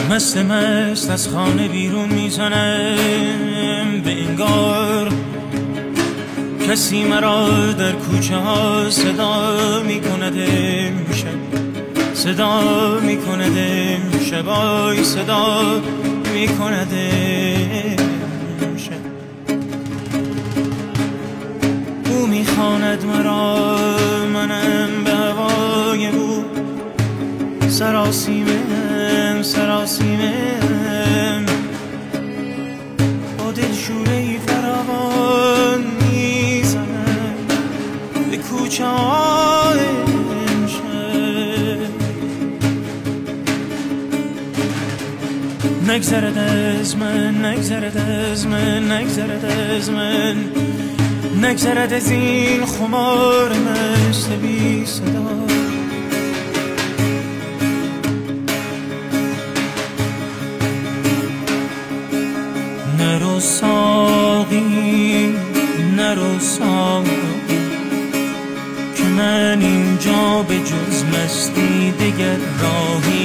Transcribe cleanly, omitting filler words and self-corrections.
مست از خانه بیرون میزنم، به انگار کسی مرا در کوچه ها صدا میکند امشب، صدا میکند امشب، آی صدا میکند امشب. او میخواند مرا، منم به هوای او سراسیمم، سراسیمم. با دلشوره‌ای فراوان میزنم به کوچه های امشب. نگذرد از من، نگذرد از من، نگذرد از من، نگذرد از این خمار مست بی صدا. نرو ساقی، نرو ساقی، که من اینجا به جز مستی دگر راهی